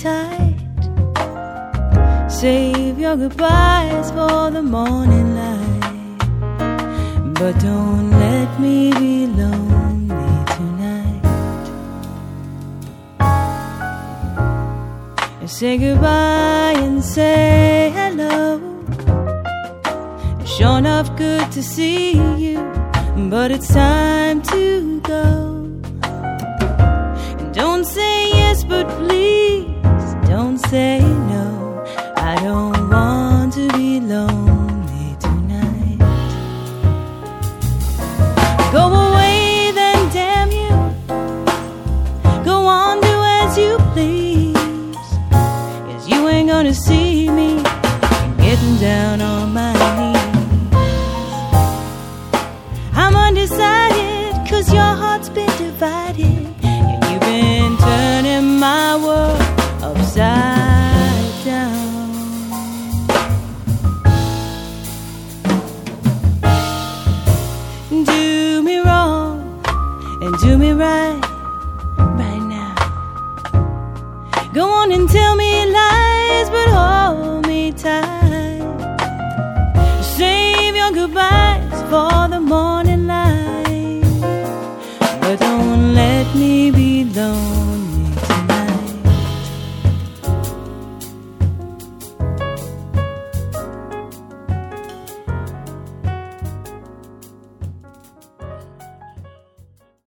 tight. Save your goodbyes for the morning light, but don't let me be lonely tonight. Say goodbye and say hello. It's sure enough good to see you, but it's time to go. And don't say yes, but please don't say no. I don't want to be lonely tonight. Go away then, damn you. Go on, do as you please. 'Cause you ain't gonna see me getting down on my knees. I'm undecided 'cause your heart's been divided, and you've been turning my world upside down. Do me wrong and do me right now. Go on and tell me lies, but hold me tight. Save your goodbyes for the morning